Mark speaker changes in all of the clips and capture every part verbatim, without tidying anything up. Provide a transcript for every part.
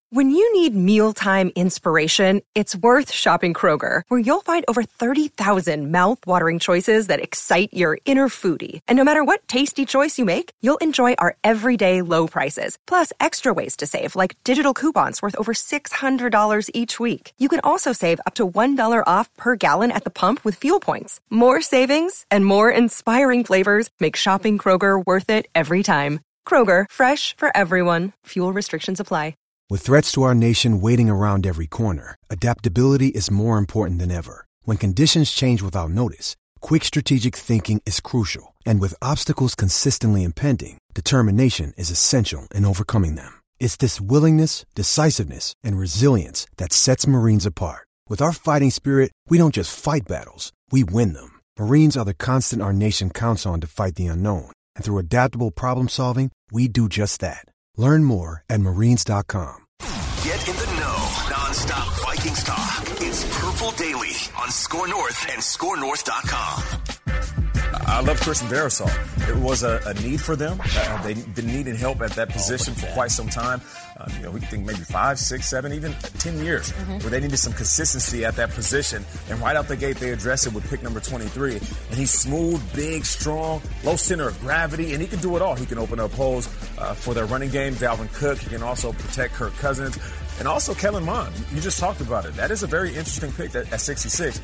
Speaker 1: When you need mealtime inspiration, it's worth shopping Kroger, where you'll find over thirty thousand mouth-watering choices that excite your inner foodie. And no matter what tasty choice you make, you'll enjoy our everyday low prices, plus extra ways to save, like digital coupons worth over six hundred dollars each week. You can also save up to one dollar off per gallon at the pump with fuel points. More savings and more inspiring flavors make shopping Kroger worth it every time. Kroger, fresh for everyone. Fuel restrictions apply.
Speaker 2: With threats to our nation waiting around every corner, adaptability is more important than ever. When conditions change without notice, quick strategic thinking is crucial. And with obstacles consistently impending, determination is essential in overcoming them. It's this willingness, decisiveness, and resilience that sets Marines apart. With our fighting spirit, we don't just fight battles, we win them. Marines are the constant our nation counts on to fight the unknown. And through adaptable problem solving, we do just that. Learn more at marines dot com.
Speaker 3: Get in the know. Non-stop Vikings talk. It's Purple Daily on Score North and score north dot com.
Speaker 4: I love Christian Darrisaw. It was a, a need for them. Uh, they've been needing help at that position for quite some time. Uh, you know, we think maybe five, six, seven, even ten years, mm-hmm. where they needed some consistency at that position. And right out the gate, they addressed it with pick number twenty-three. And he's smooth, big, strong, low center of gravity, and he can do it all. He can open up holes uh, for their running game. Dalvin Cook. He can also protect Kirk Cousins. And also Kellen Mond. You just talked about it. That is a very interesting pick at, at sixty-six.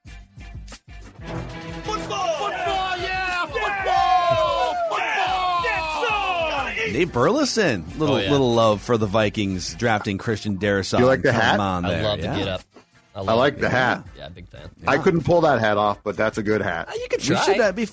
Speaker 5: Nate Burleson, little oh, yeah. little love for the Vikings drafting Christian Darrisaw.
Speaker 6: You like the hat?
Speaker 5: On
Speaker 7: I
Speaker 5: there.
Speaker 7: love
Speaker 5: yeah.
Speaker 7: the get up. I,
Speaker 6: I like the hat.
Speaker 7: Yeah, big fan.
Speaker 6: Yeah. I couldn't pull that hat off, but that's a good hat.
Speaker 5: Uh, you could try. Should, uh, be,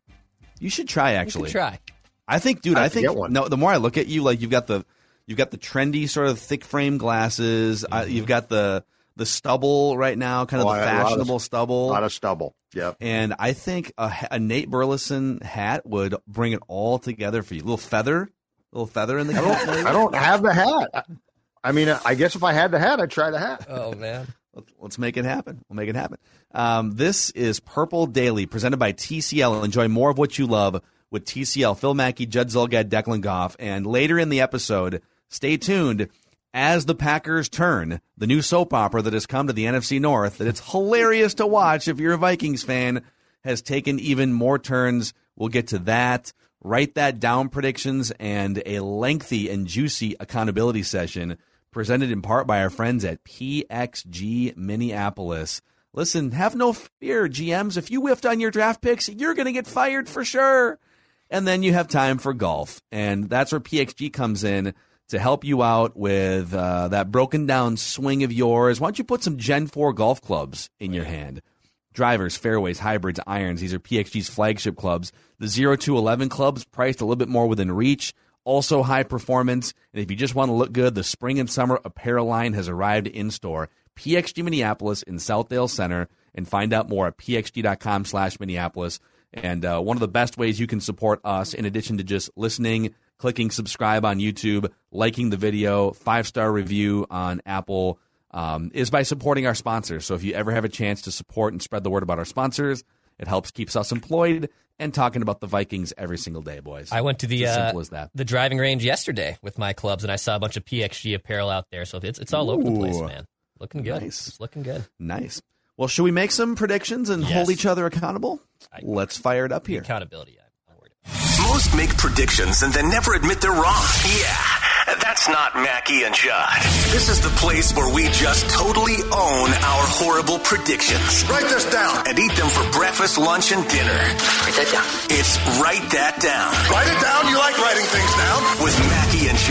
Speaker 5: you should try. Actually,
Speaker 7: you try.
Speaker 5: I think, dude. I,
Speaker 6: I
Speaker 5: think
Speaker 6: one.
Speaker 5: no. The more I look at you, like you've got the you've got the trendy sort of thick frame glasses. Mm-hmm. Uh, you've got the the stubble right now, kind of
Speaker 6: oh,
Speaker 5: the fashionable
Speaker 6: of,
Speaker 5: stubble.
Speaker 6: A lot of stubble. Yep.
Speaker 5: And I think a, a Nate Burleson hat would bring it all together for you. A little feather. A little feather in the
Speaker 6: I
Speaker 5: hat.
Speaker 6: don't, I don't have the hat. I, I mean, I guess if I had the hat, I'd try the hat.
Speaker 7: Oh, man.
Speaker 5: Let's, let's make it happen. We'll make it happen. Um, this is Purple Daily, presented by T C L. Enjoy more of what you love with T C L. Phil Mackey, Judd Zulgad, Declan Goff. And later in the episode, stay tuned, as the Packers turn, the new soap opera that has come to the N F C North, that it's hilarious to watch if you're a Vikings fan, has taken even more turns. We'll get to that. Write that down predictions and a lengthy and juicy accountability session presented in part by our friends at P X G Minneapolis. Listen, have no fear, G Ms. If you whiffed on your draft picks, you're going to get fired for sure. And then you have time for golf. And that's where P X G comes in to help you out with uh, that broken down swing of yours. Why don't you put some Gen four golf clubs in your hand? Drivers, fairways, hybrids, irons. These are P X G's flagship clubs. The zero to eleven clubs priced a little bit more within reach. Also high performance. And if you just want to look good, the spring and summer apparel line has arrived in store. P X G Minneapolis in Southdale Center. And find out more at pxg.com slash Minneapolis. And uh, one of the best ways you can support us, in addition to just listening, clicking subscribe on YouTube, liking the video, five-star review on Apple, Um, is by supporting our sponsors. So if you ever have a chance to support and spread the word about our sponsors, it helps keeps us employed and talking about the Vikings every single day, boys.
Speaker 7: I went to the
Speaker 5: it's as
Speaker 7: uh,
Speaker 5: simple as that.
Speaker 7: the driving range yesterday with my clubs, and I saw a bunch of P X G apparel out there. So it's it's all Ooh. over the place, man. Looking good.
Speaker 5: Nice.
Speaker 7: It's looking good.
Speaker 5: Nice. Well, should we make some predictions and
Speaker 7: yes.
Speaker 5: hold each other accountable?
Speaker 7: I,
Speaker 5: Let's fire it up here.
Speaker 7: Accountability. I'm worried about.
Speaker 3: Most make predictions and then never admit they're wrong. Yeah, that's not Mackie and Judd. This is the place where we just totally own our horrible predictions. Write this down. And eat them for breakfast, lunch, and dinner. Write that down. It's Write That Down. Write it down. You like writing things down. With Mackie and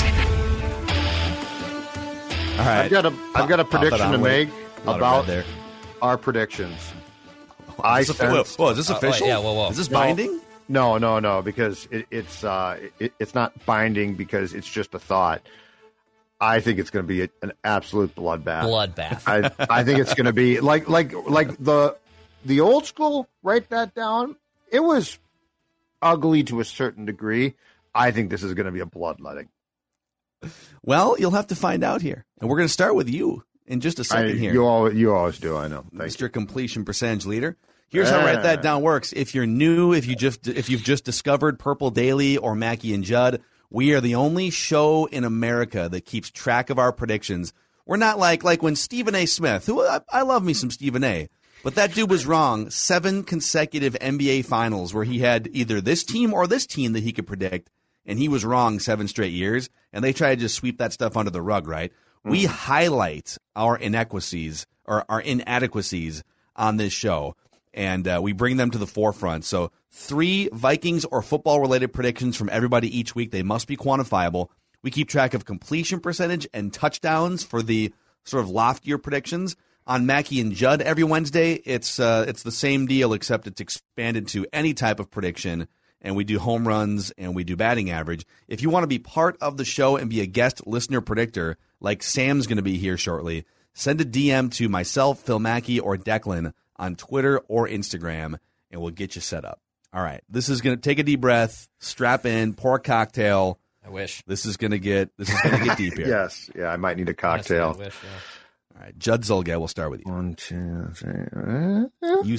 Speaker 3: Judd.
Speaker 5: All right.
Speaker 6: I've got a, I've got a prediction to make about
Speaker 5: there.
Speaker 6: our predictions.
Speaker 5: Oh,
Speaker 6: I
Speaker 5: is this, sense, whoa, whoa, is this official?
Speaker 7: Uh, oh, yeah, whoa, whoa.
Speaker 5: Is this
Speaker 6: no,
Speaker 5: binding?
Speaker 6: No, no, no, because it, it's uh, it, it's not binding because it's just a thought. I think it's going to be a, an absolute bloodbath.
Speaker 7: Bloodbath.
Speaker 6: I I think it's going to be like like like the the old school. Write that down. It was ugly to a certain degree. I think this is going to be a bloodletting.
Speaker 5: Well, you'll have to find out here, and we're going to start with you in just a second
Speaker 6: I,
Speaker 5: here.
Speaker 6: You always you always do. I know, Thank
Speaker 5: Mister
Speaker 6: You.
Speaker 5: Completion Percentage Leader. Here's how Write That Down works. If you're new, if you just if you've just discovered Purple Daily or Mackie and Judd, We are the only show in America that keeps track of our predictions. We're not like like when Stephen A. Smith, who I, I love me some Stephen A., but that dude was wrong. Seven consecutive N B A finals where he had either this team or this team that he could predict, and he was wrong seven straight years, and they try to just sweep that stuff under the rug, right? Mm. We highlight our inequities or our inadequacies on this show, and uh, we bring them to the forefront. So three Vikings or football-related predictions from everybody each week. They must be quantifiable. We keep track of completion percentage and touchdowns for the sort of loftier predictions. On Mackey and Judd every Wednesday, it's uh, it's the same deal, except it's expanded to any type of prediction, and we do home runs and we do batting average. If you want to be part of the show and be a guest listener predictor, like Sam's going to be here shortly, send a D M to myself, Phil Mackey, or Declan on Twitter or Instagram, and we'll get you set up. All right, this is going to take a deep breath, strap in, pour a cocktail.
Speaker 7: I wish.
Speaker 5: This is going to get this is going to get deep here.
Speaker 6: Yes, yeah, I might need a cocktail.
Speaker 7: Honestly, I wish, yeah.
Speaker 5: All right, Judd Zulgad, we'll start with you.
Speaker 6: One, two, three.
Speaker 5: You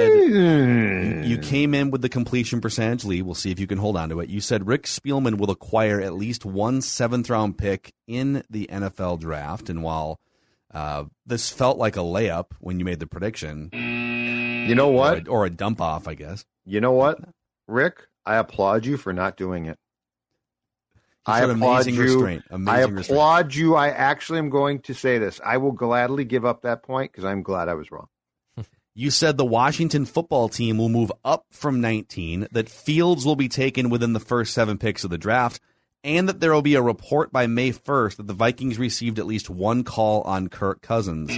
Speaker 5: said you came in with the completion percentage lead. We'll see if you can hold on to it. You said Rick Spielman will acquire at least one seventh-round pick in the N F L draft. And while uh, this felt like a layup when you made the prediction,
Speaker 6: you know what?
Speaker 5: Or a, or a dump off, I guess.
Speaker 6: You know what, Rick? I applaud you for not doing it.
Speaker 5: I applaud
Speaker 6: amazing
Speaker 5: you. Restraint. Amazing
Speaker 6: I applaud
Speaker 5: restraint.
Speaker 6: you. I actually am going to say this. I will gladly give up that point because I'm glad I was wrong.
Speaker 5: You said the Washington football team will move up from nineteen, that Fields will be taken within the first seven picks of the draft, and that there will be a report by May first that the Vikings received at least one call on Kirk Cousins.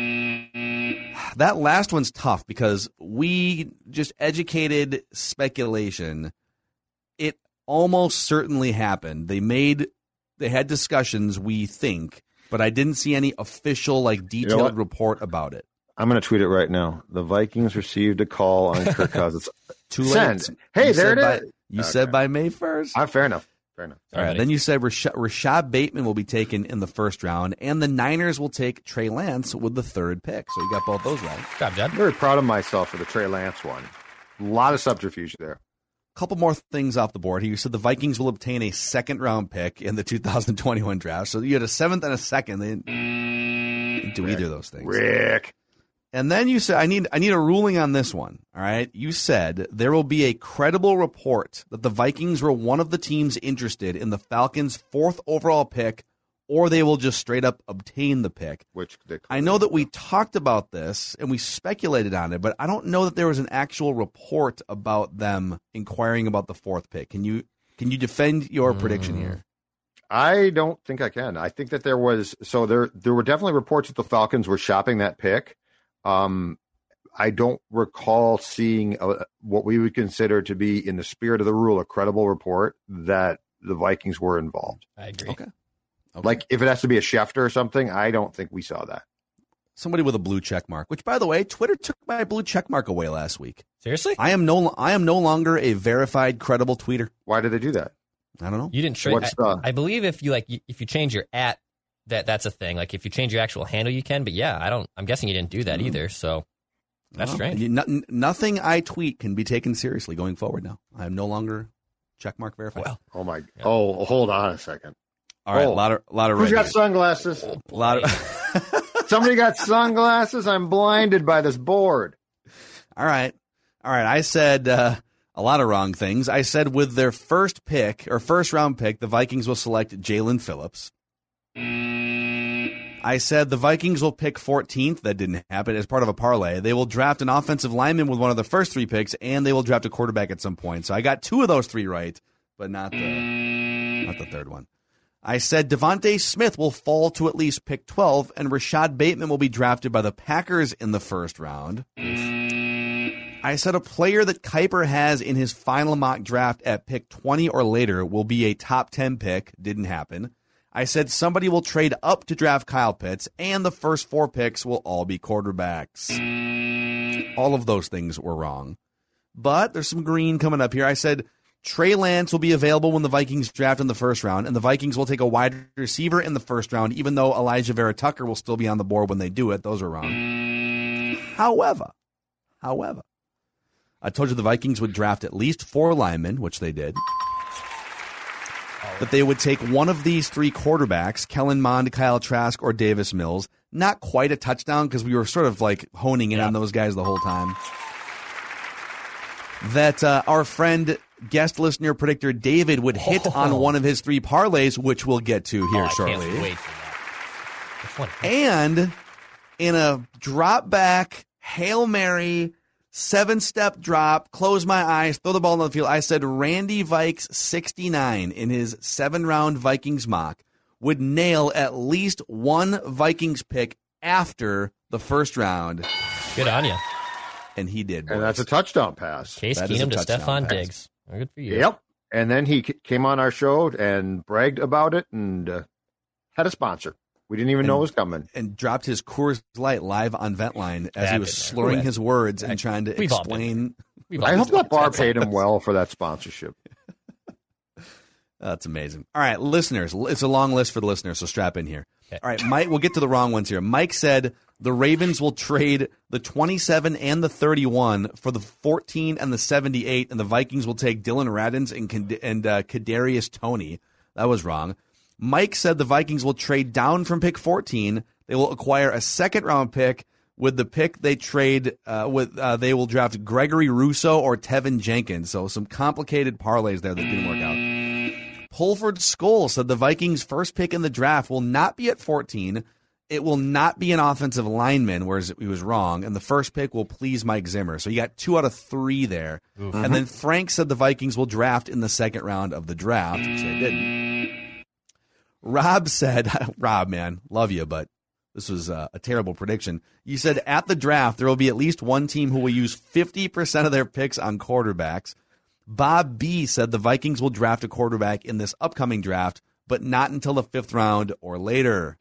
Speaker 5: That last one's tough because we just educated speculation. It almost certainly happened. They made, they had discussions, we think, but I didn't see any official, like, detailed you know report about it.
Speaker 6: I'm going to tweet it right now. The Vikings received a call on Kirk Cousins.
Speaker 5: Too late.
Speaker 6: Send. Hey,
Speaker 5: you
Speaker 6: there it
Speaker 5: by,
Speaker 6: is.
Speaker 5: You
Speaker 6: okay.
Speaker 5: said by May first.
Speaker 6: Uh, fair enough. Fair enough.
Speaker 5: All right. Right. Then you said Rashad, Rashad Bateman will be taken in the first round, and the Niners will take Trey Lance with the third pick. So you got both those right.
Speaker 7: Good job, Judd.
Speaker 6: I'm very proud of myself for the Trey Lance one. A lot of subterfuge there.
Speaker 5: Couple more things off the board here. You said the Vikings will obtain a second round pick in the two thousand twenty-one draft. So you had a seventh and a second. They didn't do
Speaker 6: Rick,
Speaker 5: either of those things.
Speaker 6: Rick.
Speaker 5: And then you said, I need I need a ruling on this one. All right. You said there will be a credible report that the Vikings were one of the teams interested in the Falcons' fourth overall pick, or they will just straight up obtain the pick.
Speaker 6: Which
Speaker 5: I know that we talked about this and we speculated on it, but I don't know that there was an actual report about them inquiring about the fourth pick. Can you can you defend your mm. prediction here?
Speaker 6: I don't think I can. I think that there was so there there were definitely reports that the Falcons were shopping that pick. Um, I don't recall seeing a, what we would consider to be, in the spirit of the rule, a credible report that the Vikings were involved.
Speaker 7: I agree.
Speaker 5: Okay. Okay.
Speaker 6: Like, if it has to be a Schefter or something, I don't think we saw that.
Speaker 5: Somebody with a blue check mark, which, by the way, Twitter took my blue check mark away last week.
Speaker 7: Seriously?
Speaker 5: I am no I am no longer a verified, credible tweeter.
Speaker 6: Why did they do that?
Speaker 5: I don't know.
Speaker 7: You didn't trade. I,
Speaker 6: the...
Speaker 7: I believe if you like, if you change your at, that that's a thing. Like, if you change your actual handle, you can. But yeah, I don't. I'm guessing you didn't do that mm. either. So that's
Speaker 5: no,
Speaker 7: strange.
Speaker 5: You, no, nothing I tweet can be taken seriously going forward. Now I am no longer check mark verified.
Speaker 6: Well, oh my. Yeah. Oh, hold on a second.
Speaker 5: All right,
Speaker 6: oh.
Speaker 5: a lot of a lot of.
Speaker 6: Who's
Speaker 5: red
Speaker 6: got
Speaker 5: news.
Speaker 6: sunglasses?
Speaker 5: A lot of.
Speaker 6: Somebody got sunglasses. I'm blinded by this board.
Speaker 5: All right, all right. I said uh, a lot of wrong things. I said with their first pick or first round pick, the Vikings will select Jalen Phillips. I said the Vikings will pick fourteenth. That didn't happen. As part of a parlay, they will draft an offensive lineman with one of the first three picks, and they will draft a quarterback at some point. So I got two of those three right, but not the not the third one. I said Devontae Smith will fall to at least pick twelve, and Rashad Bateman will be drafted by the Packers in the first round. I said a player that Kuiper has in his final mock draft at pick twenty or later will be a top ten pick. Didn't happen. I said somebody will trade up to draft Kyle Pitts, and the first four picks will all be quarterbacks. All of those things were wrong. But there's some green coming up here. I said Trey Lance will be available when the Vikings draft in the first round, and the Vikings will take a wide receiver in the first round, even though Elijah Vera Tucker will still be on the board when they do it. Those are wrong. However, however, I told you the Vikings would draft at least four linemen, which they did. that they would take one of these three quarterbacks, Kellen Mond, Kyle Trask, or Davis Mills. Not quite a touchdown because we were sort of like honing in yeah. on those guys the whole time. That uh, our friend, guest listener, predictor David would hit oh. on one of his three parlays, which we'll get to here
Speaker 7: oh, I
Speaker 5: shortly.
Speaker 7: Can't wait for that.
Speaker 5: And in a drop back, Hail Mary, seven-step drop, close my eyes, throw the ball on the field, I said Randy Vikes sixty-nine in his seven-round Vikings mock would nail at least one Vikings pick after the first round.
Speaker 7: Good on you.
Speaker 5: And he did. Boys.
Speaker 6: And that's a touchdown pass.
Speaker 7: Case
Speaker 5: that
Speaker 7: Keenum to Stephon
Speaker 6: pass.
Speaker 7: Diggs. Good for you.
Speaker 6: Yep. And then he came on our show and bragged about it and uh, had a sponsor. We didn't even
Speaker 5: and,
Speaker 6: know it was coming.
Speaker 5: And dropped his Coors Light live on Ventline as
Speaker 7: that
Speaker 5: he was slurring his words and trying to
Speaker 7: We've
Speaker 5: explain.
Speaker 6: I hope that bar paid him well for that sponsorship.
Speaker 5: That's amazing. All right, listeners. It's a long list for the listeners, so strap in here.
Speaker 7: Okay.
Speaker 5: All right, Mike, we'll get to the wrong ones here. Mike said the Ravens will trade the twenty-seven and the thirty-one for the fourteen and the seventy-eight, and the Vikings will take Dylan Radins and, and uh, Kadarius Toney. That was wrong. Mike said the Vikings will trade down from pick fourteen. They will acquire a second-round pick. With the pick they trade, uh, with uh, they will draft Gregory Rousseau or Tevin Jenkins. So some complicated parlays there that didn't work out. Pulford Skoll said the Vikings' first pick in the draft will not be at fourteen. It will not be an offensive lineman, whereas he was wrong. And the first pick will please Mike Zimmer. So you got two out of three there. Mm-hmm. And then Frank said the Vikings will draft in the second round of the draft, which they didn't. Rob said, Rob, man, love you, but this was uh, a terrible prediction. You said at the draft, there will be at least one team who will use fifty percent of their picks on quarterbacks. Bob B said the Vikings will draft a quarterback in this upcoming draft, but not until the fifth round or later.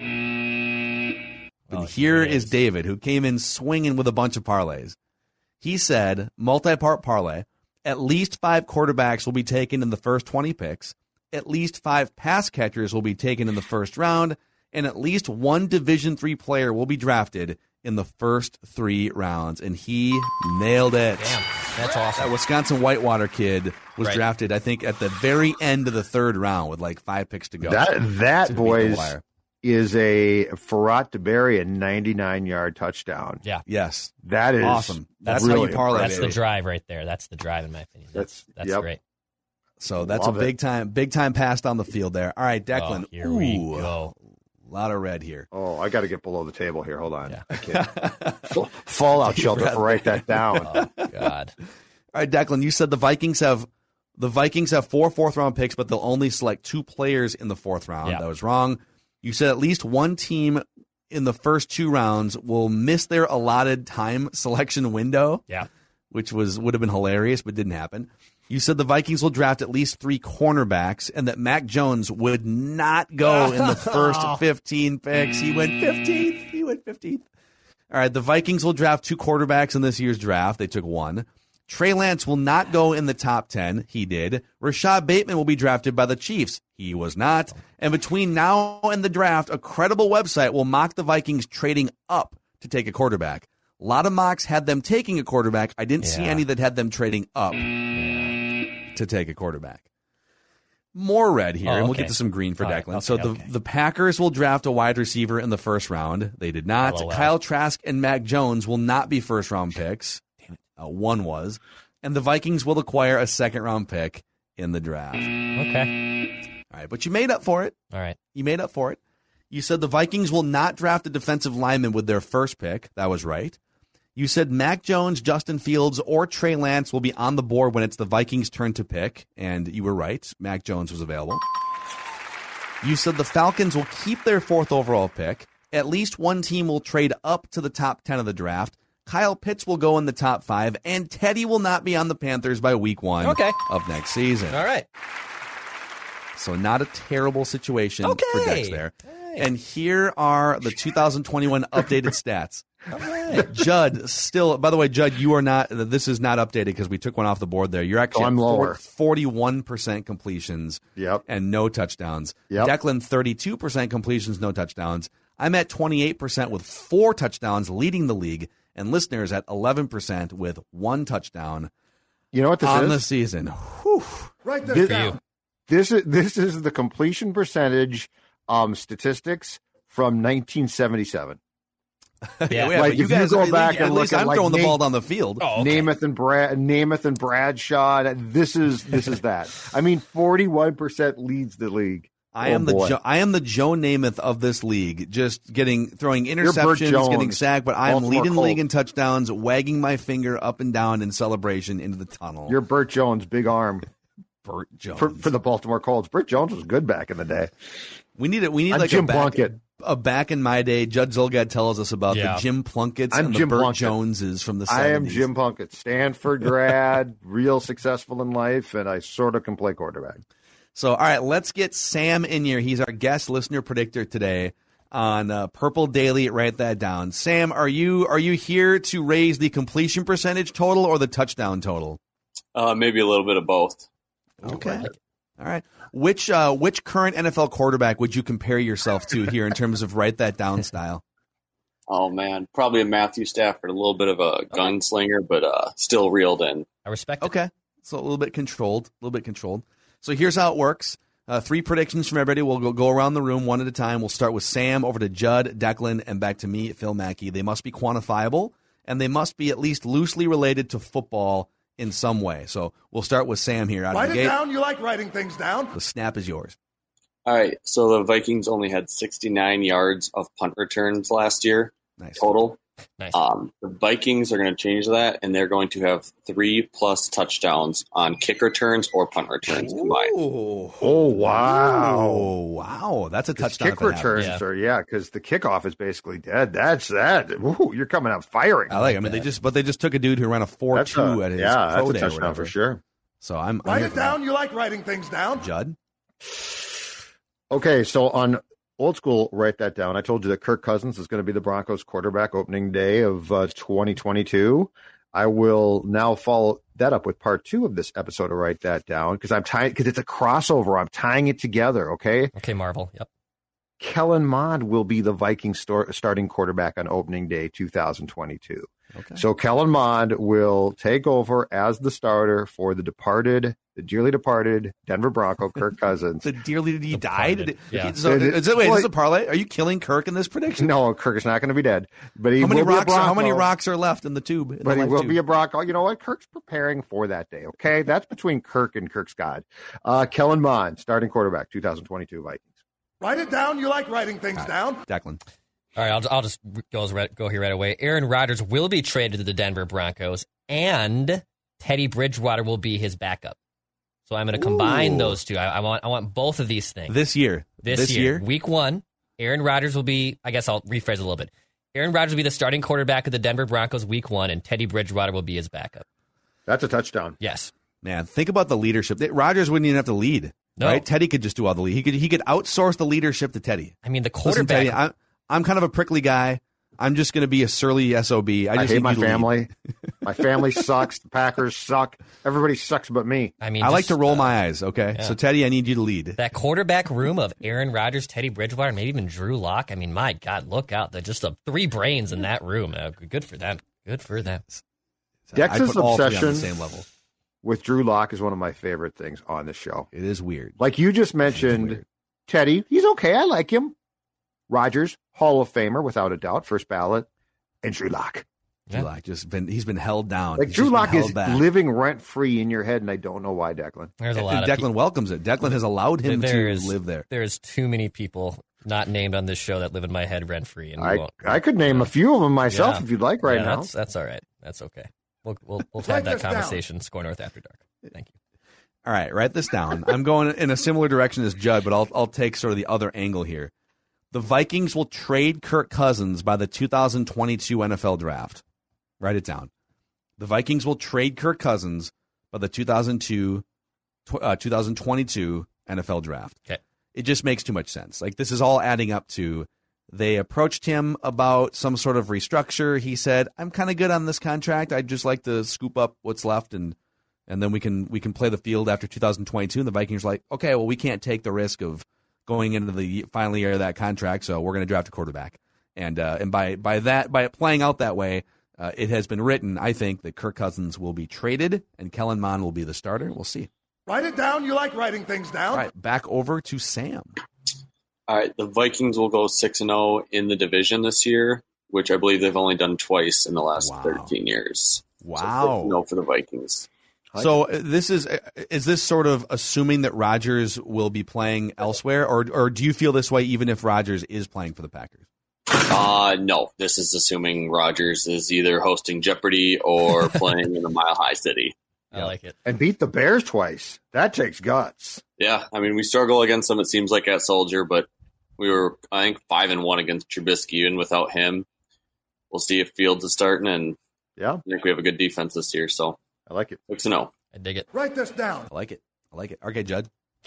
Speaker 5: But oh, here is David, who came in swinging with a bunch of parlays. He said, multi-part parlay, at least five quarterbacks will be taken in the first twenty picks, at least five pass catchers will be taken in the first round, and at least one Division three player will be drafted in the first three rounds. And he nailed it.
Speaker 7: Damn, that's awesome.
Speaker 5: That Wisconsin Whitewater kid was
Speaker 7: right.
Speaker 5: drafted, I think, at the very end of the third round with like five picks to go.
Speaker 6: That, that boys, is a Farrat DeBerry a ninety-nine-yard touchdown.
Speaker 7: Yeah.
Speaker 5: Yes.
Speaker 6: That is
Speaker 5: awesome. That's
Speaker 6: really
Speaker 5: how you parlay.
Speaker 7: That's
Speaker 5: baby.
Speaker 7: the drive right there. That's the drive, in my opinion. That's, that's
Speaker 6: yep.
Speaker 7: great.
Speaker 5: So that's
Speaker 6: Love
Speaker 5: a big
Speaker 6: it.
Speaker 5: time, big time pass down the field there. All right, Declan.
Speaker 7: Oh, here Ooh, we go.
Speaker 5: A lot of red here.
Speaker 6: Oh, I got to get below the table here. Hold on.
Speaker 7: Yeah.
Speaker 6: I can't. Fallout shelter. Write that down.
Speaker 7: Oh, God.
Speaker 5: All right, Declan. You said the Vikings have the Vikings have four fourth round picks, but they'll only select two players in the fourth round.
Speaker 7: Yeah.
Speaker 5: That was wrong. You said at least one team in the first two rounds will miss their allotted time selection window.
Speaker 7: Yeah.
Speaker 5: Which was would have been hilarious, but didn't happen. You said the Vikings will draft at least three cornerbacks and that Mac Jones would not go in the first fifteen picks. He went fifteenth. He went fifteenth. All right, the Vikings will draft two quarterbacks in this year's draft. They took one. Trey Lance will not go in the top ten. He did. Rashad Bateman will be drafted by the Chiefs. He was not. And between now and the draft, a credible website will mock the Vikings trading up to take a quarterback. A lot of mocks had them taking a quarterback. I didn't yeah. see any that had them trading up to take a quarterback. More red here,
Speaker 7: oh, okay.
Speaker 5: and we'll get to some green for
Speaker 7: All
Speaker 5: Declan.
Speaker 7: right, okay,
Speaker 5: so the,
Speaker 7: okay.
Speaker 5: the Packers will draft a wide receiver in the first round. They did not.
Speaker 7: L O L.
Speaker 5: Kyle Trask and Mac Jones will not be first-round picks. Uh, one was. And the Vikings will acquire a second-round pick in the draft.
Speaker 7: Okay.
Speaker 5: All right, but you made up for it.
Speaker 7: All right.
Speaker 5: You made up for it. You said the Vikings will not draft a defensive lineman with their first pick. That was right. You said Mac Jones, Justin Fields, or Trey Lance will be on the board when it's the Vikings' turn to pick, and you were right. Mac Jones was available. You said the Falcons will keep their fourth overall pick. At least one team will trade up to the top ten of the draft. Kyle Pitts will go in the top five, and Teddy will not be on the Panthers by week one
Speaker 7: okay.
Speaker 5: of next season.
Speaker 7: All right.
Speaker 5: So not a terrible situation
Speaker 7: okay.
Speaker 5: for Dex there.
Speaker 7: Right.
Speaker 5: And here are the two thousand twenty-one updated stats.
Speaker 7: All right.
Speaker 5: Judd, still, by the way, Judd, you are not, this is not updated because we took one off the board there. You're actually
Speaker 6: oh, I'm
Speaker 5: at
Speaker 6: lower.
Speaker 5: forty-one percent completions
Speaker 6: yep.
Speaker 5: and no touchdowns.
Speaker 6: Yep.
Speaker 5: Declan, thirty-two percent completions, no touchdowns. I'm at twenty-eight percent with four touchdowns, leading the league. And listeners at eleven percent with one touchdown
Speaker 6: you know what this
Speaker 5: on
Speaker 6: is?
Speaker 5: the season. Whew.
Speaker 6: Write this
Speaker 7: Good
Speaker 6: down.
Speaker 7: for you.
Speaker 6: This is this is the completion percentage um, statistics from nineteen seventy-seven.
Speaker 5: Yeah,
Speaker 6: like
Speaker 5: like
Speaker 6: if
Speaker 5: you guys
Speaker 6: you go
Speaker 5: are,
Speaker 6: back
Speaker 5: at
Speaker 6: and
Speaker 5: least
Speaker 6: look at
Speaker 5: I'm
Speaker 6: like
Speaker 5: throwing the
Speaker 6: Nate,
Speaker 5: ball down the field.
Speaker 7: Oh, okay.
Speaker 6: Namath and Brad, Namath and Bradshaw. This is this is that. I mean, forty-one percent leads the league.
Speaker 5: I
Speaker 6: oh,
Speaker 5: am the
Speaker 6: boy.
Speaker 5: jo- I am the Joe Namath of this league, just getting throwing
Speaker 6: Bert
Speaker 5: interceptions,
Speaker 6: Jones,
Speaker 5: getting sacked, but I am
Speaker 6: Baltimore
Speaker 5: leading the league
Speaker 6: Colts.
Speaker 5: in touchdowns, wagging my finger up and down in celebration into the tunnel.
Speaker 6: You're Burt Jones, big arm
Speaker 5: Bert Jones
Speaker 6: for, for the Baltimore Colts. Burt Jones was good back in the day.
Speaker 5: We need it. We need
Speaker 6: I'm
Speaker 5: like
Speaker 6: Jim
Speaker 5: a back,
Speaker 6: Plunkett.
Speaker 5: a back in my day. Judd Zolgad tells us about
Speaker 7: Yeah.
Speaker 5: the Jim Plunkett's
Speaker 6: I'm
Speaker 5: and
Speaker 6: Jim
Speaker 5: the Bert
Speaker 6: Plunkett.
Speaker 5: Joneses from the
Speaker 6: I am
Speaker 5: seventies.
Speaker 6: Jim Plunkett, Stanford grad, real successful in life, and I sort of can play quarterback.
Speaker 5: So, all right, let's get Sam in here. He's our guest listener predictor today on uh, Purple Daily. Write that down. Sam, are you are you here to raise the completion percentage total or the touchdown total?
Speaker 8: Uh, maybe a little bit of both.
Speaker 5: Okay. All right. Which uh, which current N F L quarterback would you compare yourself to here in terms of write that down style?
Speaker 8: Oh man, probably a Matthew Stafford, a little bit of a gunslinger, but uh, still reeled in.
Speaker 7: I respect it.
Speaker 5: Okay. So a little bit controlled, a little bit controlled. So here's how it works. Uh, three predictions from everybody. We'll go, go around the room one at a time. We'll start with Sam, over to Judd, Declan, and back to me, Phil Mackey. They must be quantifiable, and they must be at least loosely related to football in some way. So we'll start with Sam here out
Speaker 9: Write
Speaker 5: of the
Speaker 9: it
Speaker 5: gate.
Speaker 9: down. You like writing things down.
Speaker 5: The snap is yours.
Speaker 8: All right, so the Vikings only had sixty-nine yards of punt returns last year
Speaker 5: Nice.
Speaker 8: total.
Speaker 7: Nice.
Speaker 8: Um, the Vikings are going to change that, and they're going to have three plus touchdowns on kick returns or punt returns combined.
Speaker 5: Oh,
Speaker 6: Oh, wow.
Speaker 5: Oh, wow. That's a
Speaker 6: 'Cause
Speaker 5: touchdown.
Speaker 6: kick
Speaker 5: if it happens.
Speaker 6: returns
Speaker 7: Yeah.
Speaker 6: are, yeah, because the kickoff is basically dead. That's that. Ooh, you're coming out firing.
Speaker 5: I like it. I mean, they just, but they just took a dude who ran a four
Speaker 6: That's
Speaker 5: two
Speaker 6: a,
Speaker 5: at his
Speaker 6: yeah,
Speaker 5: pro
Speaker 6: that's a
Speaker 5: day or
Speaker 6: touchdown
Speaker 5: whatever.
Speaker 6: for sure.
Speaker 5: So I'm, I'm
Speaker 9: Write
Speaker 5: here
Speaker 9: it
Speaker 5: for that.
Speaker 9: down. You like writing things down.
Speaker 5: Judd.
Speaker 6: Okay, so on old school, write that down. I told you that Kirk Cousins is going to be the Broncos quarterback opening day of uh, twenty twenty-two. I will now follow that up with part two of this episode to write that down because I'm tying because it's a crossover. I'm tying it together. Okay.
Speaker 7: Okay, Marvel. Yep.
Speaker 6: Kellen Mond will be the Vikings star- starting quarterback on opening day two thousand twenty-two.
Speaker 5: Okay.
Speaker 6: So Kellen Mond will take over as the starter for the departed, the dearly departed Denver Bronco, Kirk Cousins.
Speaker 5: The dearly he died.
Speaker 7: Departed. Yeah.
Speaker 5: So,
Speaker 6: It-
Speaker 5: is it, wait,
Speaker 6: well,
Speaker 5: is this a parlay? Are you killing Kirk in this prediction?
Speaker 6: No, Kirk is not going to be dead, but he
Speaker 5: How many
Speaker 6: will be a
Speaker 5: rocks? Are, how many
Speaker 6: Bronco.
Speaker 5: rocks are left in the tube? in
Speaker 6: But
Speaker 5: the
Speaker 6: he
Speaker 5: life
Speaker 6: will
Speaker 5: tube?
Speaker 6: be a Bronco. You know what? Kirk's preparing for that day. Okay, that's between Kirk and Kirk's God. Uh, Kellen Mond, starting quarterback, two thousand twenty-two Vikings.
Speaker 9: Write it down. You like writing things down.
Speaker 5: Declan.
Speaker 7: All right, I'll, I'll just go, go here right away. Aaron Rodgers will be traded to the Denver Broncos, and Teddy Bridgewater will be his backup. So I'm going to combine
Speaker 5: Ooh.
Speaker 7: those two. I, I want I want both of these things.
Speaker 5: This year.
Speaker 7: This, year, week one, Aaron Rodgers will be, I guess I'll rephrase it a little bit. Aaron Rodgers will be the starting quarterback of the Denver Broncos week one, and Teddy Bridgewater will be his backup.
Speaker 6: That's a touchdown.
Speaker 7: Yes.
Speaker 5: Man, think about the leadership. Rodgers wouldn't even have to lead.
Speaker 7: No.
Speaker 5: Right? Teddy could just do all the lead. He could he could outsource the leadership to Teddy.
Speaker 7: I mean, the
Speaker 5: Listen,
Speaker 7: quarterback.
Speaker 5: Teddy, I'm, I'm kind of a prickly guy. I'm just going to be a surly S O B. I
Speaker 6: I,
Speaker 5: just
Speaker 6: hate
Speaker 5: need
Speaker 6: my
Speaker 5: you to lead.
Speaker 6: family. My family sucks. The Packers suck. Everybody sucks but me.
Speaker 7: I mean,
Speaker 5: I like
Speaker 7: just,
Speaker 5: to roll
Speaker 7: uh,
Speaker 5: my eyes, okay?
Speaker 7: yeah.
Speaker 5: So, Teddy, I need you to lead.
Speaker 7: that quarterback room of Aaron Rodgers, Teddy Bridgewater, maybe even Drew Lock. I mean, my God, look out. They're just uh, three brains in that room. Uh, good for them. Good for them.
Speaker 6: Dex's
Speaker 5: I put all three on
Speaker 6: obsession-
Speaker 5: the same level.
Speaker 6: With Drew Lock is one of my favorite things on the show.
Speaker 5: It is weird.
Speaker 6: Like you just mentioned,
Speaker 5: weird.
Speaker 6: Teddy, he's okay. I like him. Rodgers, Hall of Famer, without a doubt, first ballot. And Drew Lock.
Speaker 7: Yeah.
Speaker 5: Drew Lock just been he's been held down.
Speaker 6: Like
Speaker 5: He's
Speaker 6: Drew
Speaker 5: just been
Speaker 6: Lock
Speaker 5: held
Speaker 6: is
Speaker 5: back.
Speaker 6: living rent free in your head, and I don't know why, Declan.
Speaker 7: There's a
Speaker 5: And
Speaker 7: lot of
Speaker 5: Declan welcomes it. Declan has allowed him
Speaker 7: There
Speaker 5: to
Speaker 7: is-
Speaker 5: live there.
Speaker 7: There is too many people not named on this show that live in my head rent free, and we
Speaker 6: I
Speaker 7: won't.
Speaker 6: I could name a few of them myself
Speaker 7: Yeah.
Speaker 6: if you'd like right
Speaker 7: yeah,
Speaker 6: now.
Speaker 7: That's that's all right. That's okay. We'll we'll we'll
Speaker 9: Write
Speaker 7: have that
Speaker 9: this down.
Speaker 7: conversation. Score North After Dark. Thank you.
Speaker 5: All right, write this down. I'm going in a similar direction as Judd, but I'll I'll take sort of the other angle here. The Vikings will trade Kirk Cousins by the two thousand twenty-two N F L Draft. Write it down. The Vikings will trade Kirk Cousins by the two thousand two, uh, two thousand twenty-two N F L Draft.
Speaker 7: Okay.
Speaker 5: It just makes too much sense. Like, this is all adding up to they approached him about some sort of restructure. He said, I'm kind of good on this contract. I'd just like to scoop up what's left, and and then we can we can play the field after two thousand twenty-two. And the Vikings are like, okay, well, we can't take the risk of going into the final year of that contract, so we're going to draft a quarterback. And uh, and by by that by it playing out that way, uh, it has been written, I think, that Kirk Cousins will be traded and Kellen Mond will be the starter. We'll see.
Speaker 9: Write it down. You like writing things down.
Speaker 5: All right, back over to Sam.
Speaker 8: All right, the Vikings will go six and zero in the division this year, which I believe they've only done twice in the last
Speaker 5: Wow.
Speaker 8: thirteen years.
Speaker 5: Wow.
Speaker 8: No for the Vikings.
Speaker 5: So uh, this is uh, is this sort of assuming that Rodgers will be playing elsewhere, or or do you feel this way even if Rodgers is playing for the Packers?
Speaker 8: Uh, no, this is assuming Rodgers is either hosting Jeopardy or playing in the Mile High City.
Speaker 7: I like it.
Speaker 6: And beat the Bears twice. That takes guts.
Speaker 8: Yeah, I mean, we struggle against them, it seems like, at Soldier, but we were, I think, five and one against Trubisky, even without him. We'll see if Fields is starting, and
Speaker 6: Yeah,
Speaker 8: I think we have a good defense this year, so
Speaker 6: I like it.
Speaker 8: six and oh.
Speaker 7: I dig it.
Speaker 9: Write this down.
Speaker 5: I like it. I like it. Okay, Judd.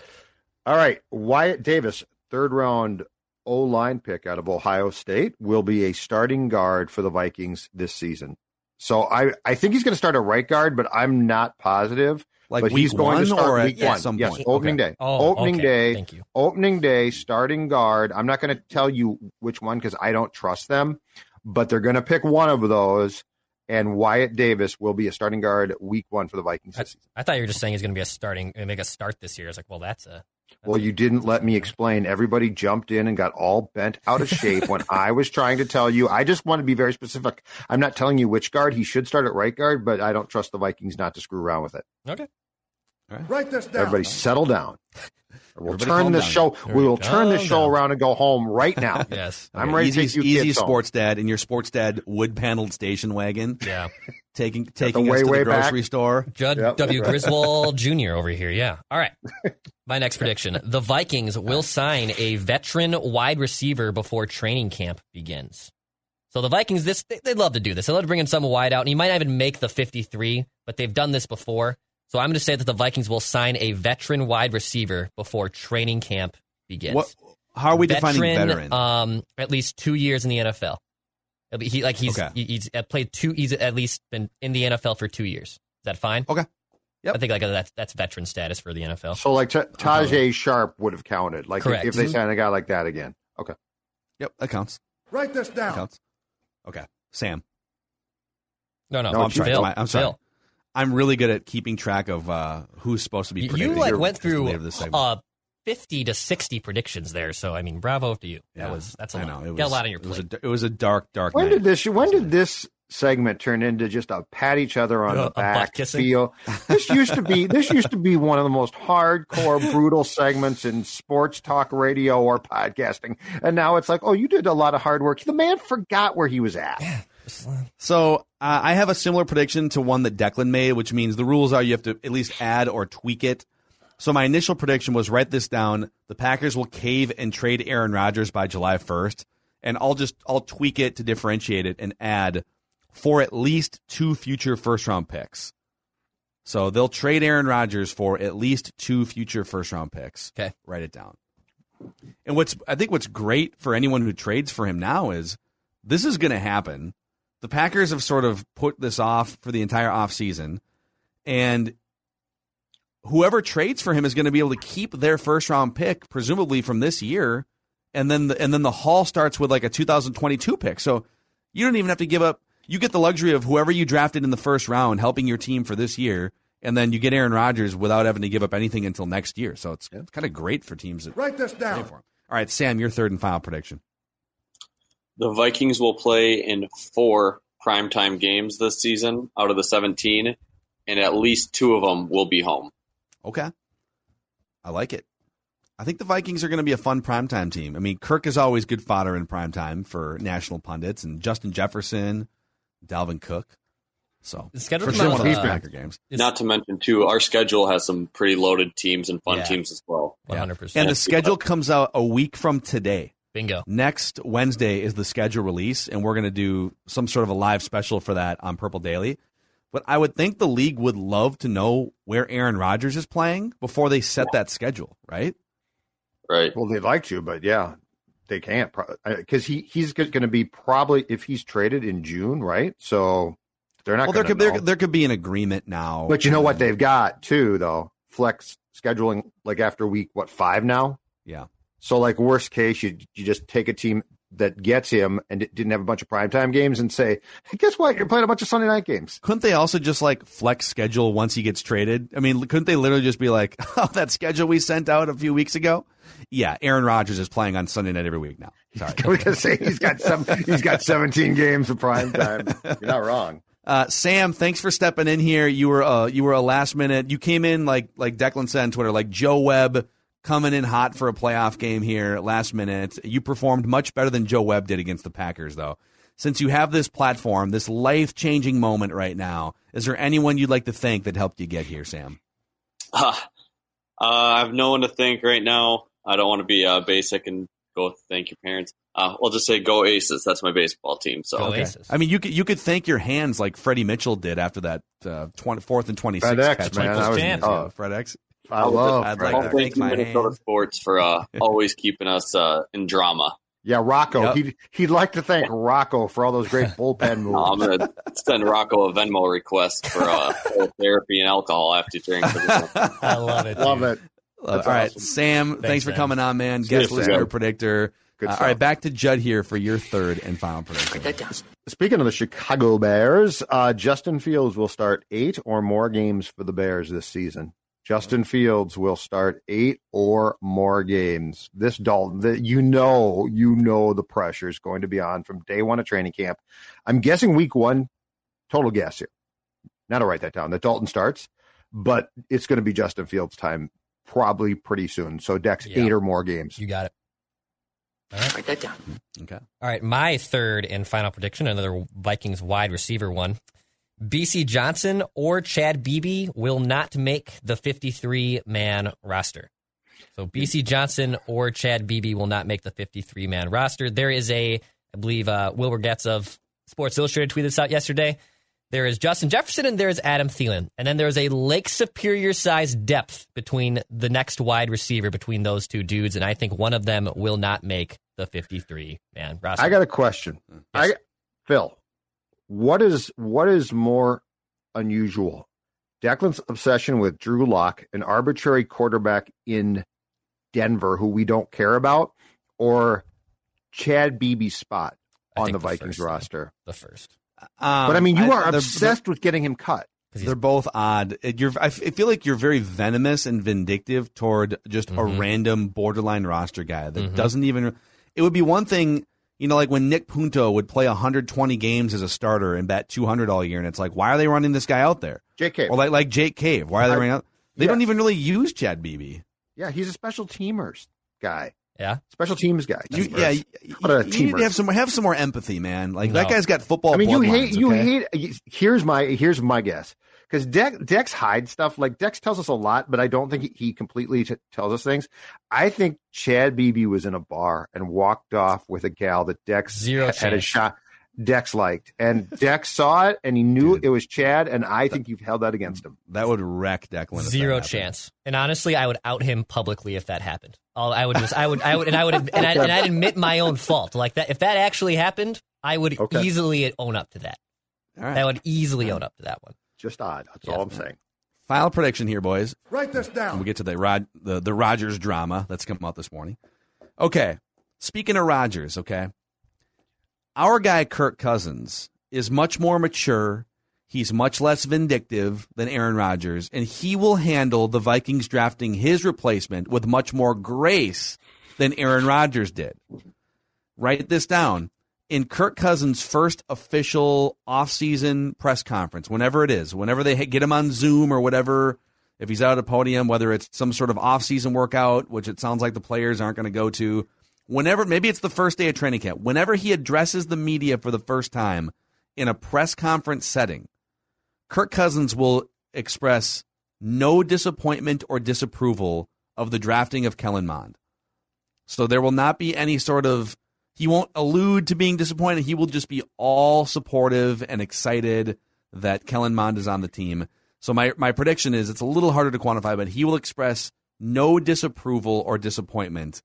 Speaker 6: All right, Wyatt Davis, third round O-line pick out of Ohio State, will be a starting guard for the Vikings this season. So I, I think he's going to start at right guard, but I'm not positive.
Speaker 5: Like
Speaker 6: but
Speaker 5: week
Speaker 6: he's going
Speaker 5: one
Speaker 6: to start
Speaker 5: or
Speaker 6: week
Speaker 5: at
Speaker 6: one.
Speaker 5: some
Speaker 6: Yes,
Speaker 5: point?
Speaker 6: opening
Speaker 5: Okay.
Speaker 6: day.
Speaker 7: Oh,
Speaker 6: opening
Speaker 7: okay.
Speaker 6: day.
Speaker 7: Thank you.
Speaker 6: Opening day, starting guard. I'm not going to tell you which one because I don't trust them, but they're going to pick one of those, and Wyatt Davis will be a starting guard week one for the Vikings
Speaker 7: I,
Speaker 6: this season.
Speaker 7: I thought you were just saying he's going to be a starting, make a start this year. I was like, well, that's a. That's
Speaker 6: Well,
Speaker 7: a-
Speaker 6: you didn't let me explain. Everybody jumped in and got all bent out of shape when I was trying to tell you. I just want to be very specific. I'm not telling you which guard he should start at right guard, but I don't trust the Vikings not to screw around with it.
Speaker 7: Okay.
Speaker 9: Write this down.
Speaker 6: Everybody settle down. We'll
Speaker 5: Everybody
Speaker 6: turn
Speaker 5: calm
Speaker 6: this
Speaker 5: down.
Speaker 6: show. We will turn this
Speaker 7: Calm
Speaker 6: show
Speaker 7: down.
Speaker 6: around and go home right now.
Speaker 7: Yes.
Speaker 6: I'm
Speaker 5: Okay,
Speaker 6: ready
Speaker 5: easy,
Speaker 6: to take you
Speaker 5: easy
Speaker 6: kids home.
Speaker 5: sports dad in your sports dad wood paneled station wagon,
Speaker 7: Yeah.
Speaker 5: taking taking
Speaker 6: way,
Speaker 5: us to
Speaker 6: way
Speaker 5: the
Speaker 6: back.
Speaker 5: grocery store.
Speaker 7: Judd
Speaker 6: Yep.
Speaker 7: W. Griswold Junior over here. Yeah. All right. My next prediction. The Vikings will sign a veteran wide receiver before training camp begins. So the Vikings, this they, they love to do this. They love to bring in some wide out, and he might not even make the fifty-three, but they've done this before. So I'm going to say that the Vikings will sign a veteran wide receiver before training camp begins.
Speaker 5: What? How are we defining veteran?
Speaker 7: Um, at least two years in the N F L. He'll be- He like he's
Speaker 5: Okay.
Speaker 7: he- he's played two. He's at least been in the N F L for two years. Is that fine?
Speaker 5: Okay. Yep.
Speaker 7: I think like that's that's veteran status for the N F L.
Speaker 6: So, like, T- Tajay Sharp would have counted. Like,
Speaker 7: Correct.
Speaker 6: if they sign a guy like that again. Okay.
Speaker 5: Yep, that counts.
Speaker 9: Write this
Speaker 5: That
Speaker 9: down.
Speaker 5: counts. Okay, Sam.
Speaker 7: No, no,
Speaker 6: No,
Speaker 5: I'm sorry.
Speaker 7: Phil,
Speaker 5: I'm, I'm sorry.
Speaker 7: Phil.
Speaker 5: I'm really good at keeping track of uh, who's supposed to be
Speaker 7: You,
Speaker 5: predicted.
Speaker 7: you like went
Speaker 5: as the
Speaker 7: through
Speaker 5: leader of this segment.
Speaker 7: uh fifty to sixty predictions there. So I mean, bravo to you.
Speaker 5: Yeah,
Speaker 7: That was that's a
Speaker 5: I
Speaker 7: lot.
Speaker 5: know. It was,
Speaker 7: Got a lot on your
Speaker 5: it was
Speaker 7: plate.
Speaker 5: a, it was a dark, dark
Speaker 6: When
Speaker 5: night.
Speaker 6: did this? When did this segment turn into just a pat each other on
Speaker 7: A
Speaker 6: the
Speaker 7: butt
Speaker 6: back
Speaker 7: kissing?
Speaker 6: feel? This used to be. This used to be one of the most hardcore, brutal segments in sports talk radio or podcasting, and now it's like, oh, you did a lot of hard work. The man forgot where he was at.
Speaker 5: So uh, I have a similar prediction to one that Declan made, which means the rules are you have to at least add or tweak it. So my initial prediction was, write this down, the Packers will cave and trade Aaron Rodgers by July first, and I'll just I'll tweak it to differentiate it and add for at least two future first-round picks. So they'll trade Aaron Rodgers for at least two future first-round picks.
Speaker 7: Okay.
Speaker 5: Write it down. And what's I think what's great for anyone who trades for him now is this is going to happen. The Packers have sort of put this off for the entire offseason, and whoever trades for him is going to be able to keep their first round pick, presumably from this year, and then the, and then the haul starts with like a two thousand twenty-two pick. So you don't even have to give up. You get the luxury of whoever you drafted in the first round helping your team for this year, and then you get Aaron Rodgers without having to give up anything until next year. So it's, it's kind of great for teams that
Speaker 9: Write this
Speaker 5: trade
Speaker 9: down.
Speaker 5: for him. All right, Sam, your third and final prediction.
Speaker 8: The Vikings will play in four primetime games this season out of the seventeen, and at least two of them will be home.
Speaker 5: Okay. I like it. I think the Vikings are going to be a fun primetime team. I mean, Kirk is always good fodder in primetime for national pundits, and Justin Jefferson, Dalvin Cook. So,
Speaker 7: The schedule
Speaker 5: for
Speaker 7: comes
Speaker 5: sure,
Speaker 7: out,
Speaker 5: one of those
Speaker 7: uh,
Speaker 5: Packer games.
Speaker 7: It's
Speaker 8: Not to mention, too, our schedule has some pretty loaded teams and fun
Speaker 7: Yeah.
Speaker 8: teams as well.
Speaker 7: one hundred percent.
Speaker 5: And the schedule comes out a week from today.
Speaker 7: Bingo.
Speaker 5: Next Wednesday is the schedule release, and we're going to do some sort of a live special for that on Purple Daily. But I would think the league would love to know where Aaron Rodgers is playing before they set that schedule, right?
Speaker 8: Right.
Speaker 6: Well, they'd like to, but yeah, they can't because he he's going to be probably if he's traded in June, right? So they're not.
Speaker 5: Well, there
Speaker 6: gonna
Speaker 5: could there,
Speaker 6: know.
Speaker 5: there could be an agreement now.
Speaker 6: But you know what they've got too, though, flex scheduling like after week what five now.
Speaker 5: Yeah.
Speaker 6: So like worst case, you you just take a team that gets him and it didn't have a bunch of primetime games and say, hey, guess what? You're playing a bunch of Sunday night games.
Speaker 5: Couldn't they also just like flex schedule once he gets traded? I mean, couldn't they literally just be like, oh, that schedule we sent out a few weeks ago? Yeah, Aaron Rodgers is playing on Sunday night every week now. Sorry.
Speaker 6: I was gonna say he's got some he's got seventeen games of primetime. You're not wrong.
Speaker 5: Uh, Sam, thanks for stepping in here. You were uh, you were a last minute. You came in like like Declan said on Twitter, like Joe Webb coming in hot for a playoff game here last minute. You performed much better than Joe Webb did against the Packers, though. Since you have this platform, this life-changing moment right now, is there anyone you'd like to thank that helped you get here, Sam?
Speaker 8: Uh, uh, I have no one to thank right now. I don't want to be uh, basic and go thank your parents. Uh, we'll just say go Aces. That's my baseball team. So
Speaker 7: Go
Speaker 5: Okay.
Speaker 7: Aces.
Speaker 5: I mean, you could you could thank your hands like Freddie Mitchell did after that uh, twenty, fourth and twenty-six
Speaker 6: Fred X,
Speaker 5: catch.
Speaker 6: man.
Speaker 7: Michael's
Speaker 6: I was,
Speaker 7: chance.
Speaker 6: oh,
Speaker 5: Fred X.
Speaker 6: I love
Speaker 5: I'd
Speaker 6: Fred
Speaker 5: like
Speaker 6: X.
Speaker 5: to
Speaker 8: thank you,
Speaker 5: my
Speaker 8: Minnesota
Speaker 5: hands.
Speaker 8: Sports, for uh, always keeping us uh, in drama.
Speaker 6: Yeah, Rocco.
Speaker 5: Yep.
Speaker 6: He'd, he'd like to thank Rocco for all those great bullpen moves.
Speaker 8: Uh, I'm going to send Rocco a Venmo request for uh, therapy and alcohol after training.
Speaker 7: I love it.
Speaker 6: Love
Speaker 7: dude.
Speaker 6: it.
Speaker 5: Uh,
Speaker 6: That's
Speaker 5: all right,
Speaker 6: awesome.
Speaker 5: Sam, thanks,
Speaker 7: Thanks,
Speaker 5: for
Speaker 7: man.
Speaker 5: coming on, man.
Speaker 6: Cheers,
Speaker 5: Guest listener
Speaker 6: Sam.
Speaker 5: predictor.
Speaker 6: Good
Speaker 5: Uh,
Speaker 6: stuff.
Speaker 5: all right, back to Judd here for your third and final prediction.
Speaker 6: Speaking of the Chicago Bears, uh, Justin Fields will start eight or more games for the Bears this season. Justin Fields will start eight or more games. This Dalton, the, you know, you know the pressure is going to be on from day one of training camp. I'm guessing week one, total guess here. Now to write that down, that Dalton starts, but it's going to be Justin Fields' time probably pretty soon. So Dex,
Speaker 7: Yeah.
Speaker 6: eight or more games.
Speaker 7: You got it. All right.
Speaker 10: Write that down.
Speaker 5: Okay.
Speaker 7: All right, my third and final prediction, another Vikings wide receiver one. B C Johnson or Chad Beebe will not make the fifty-three man roster. So B C Johnson or Chad Beebe will not make the fifty-three man roster. There is a, I believe, uh, Wilbur Getz of Sports Illustrated tweeted this out yesterday. There is Justin Jefferson and there is Adam Thielen. And then there's a Lake Superior-sized depth between the next wide receiver between those two dudes, and I think one of them will not make the fifty-three man roster.
Speaker 6: I got a question.
Speaker 7: Yes.
Speaker 6: I Phil, what is what is more unusual? Declan's obsession with Drew Lock, an arbitrary quarterback in Denver who we don't care about, or Chad Beebe's spot
Speaker 7: I
Speaker 6: on
Speaker 7: think
Speaker 6: the
Speaker 7: the
Speaker 6: Vikings
Speaker 7: first,
Speaker 6: roster?
Speaker 7: the first.
Speaker 5: Um,
Speaker 6: But I mean, you are
Speaker 5: they're-
Speaker 6: obsessed with getting him cut.
Speaker 7: Because he's
Speaker 5: They're both odd. It- You're, I f- I feel like you're very venomous and vindictive toward just a
Speaker 7: Mhm.
Speaker 5: random borderline roster guy that
Speaker 7: Mhm.
Speaker 5: doesn't even. It would be one thing, you know, like when Nick Punto would play one hundred twenty games as a starter and bat two hundred all year, and it's like, why are they running this guy out there?
Speaker 6: J K.
Speaker 5: Or like like Jake Cave, why are they
Speaker 6: I-
Speaker 5: running out? They
Speaker 6: yeah.
Speaker 5: don't even really use Chad Beebe.
Speaker 6: Yeah, he's a special teamers guy.
Speaker 7: Yeah.
Speaker 6: Special teams guy.
Speaker 5: You,
Speaker 6: Teamers.
Speaker 5: yeah, you, you
Speaker 6: What a
Speaker 5: need
Speaker 6: teamer.
Speaker 5: to have some have some more empathy, man. Like that
Speaker 7: No.
Speaker 5: guy's got football.
Speaker 6: I mean, you
Speaker 5: bloodlines,
Speaker 6: hate you
Speaker 5: okay?
Speaker 6: hate. Here's my here's my guess, because Dex, Dex hides stuff. Like Dex tells us a lot, but I don't think he, he completely t- tells us things. I think Chad Beebe was in a bar and walked off with a gal that Dex
Speaker 7: Zero
Speaker 6: had, had a
Speaker 7: chance.
Speaker 6: shot. Dex liked, and Dex saw it, and he knew
Speaker 5: Dude.
Speaker 6: it was Chad. And I think you've held that against him.
Speaker 5: That would wreck Declan. if that
Speaker 7: Zero
Speaker 5: happened.
Speaker 7: chance. And honestly, I would out him publicly if that happened. All I would just, I would, I would, and I would, and, I, and I'd admit my own fault. Like that, if that actually happened, I would
Speaker 6: Okay.
Speaker 7: easily own up to that.
Speaker 5: All right.
Speaker 7: I would easily own up to that one.
Speaker 6: Just odd. That's
Speaker 7: Yeah.
Speaker 6: all I'm saying.
Speaker 5: Final prediction here, boys.
Speaker 9: Write this
Speaker 5: And
Speaker 9: down.
Speaker 5: we get to the Rod the, the Rodgers drama that's come out this morning. Okay. Speaking of Rodgers, okay. Our guy Kirk Cousins is much more mature. He's much less vindictive than Aaron Rodgers, and he will handle the Vikings drafting his replacement with much more grace than Aaron Rodgers did. Write this down. In Kirk Cousins' first official offseason press conference, whenever it is, whenever they get him on Zoom or whatever, if he's out at a podium, whether it's some sort of offseason workout, which it sounds like the players aren't going to go to, whenever, maybe it's the first day of training camp, whenever he addresses the media for the first time in a press conference setting, Kirk Cousins will express no disappointment or disapproval of the drafting of Kellen Mond. So there will not be any sort of, he won't allude to being disappointed. He will just be all supportive and excited that Kellen Mond is on the team. So my, my prediction is it's a little harder to quantify, but he will express no disapproval or disappointment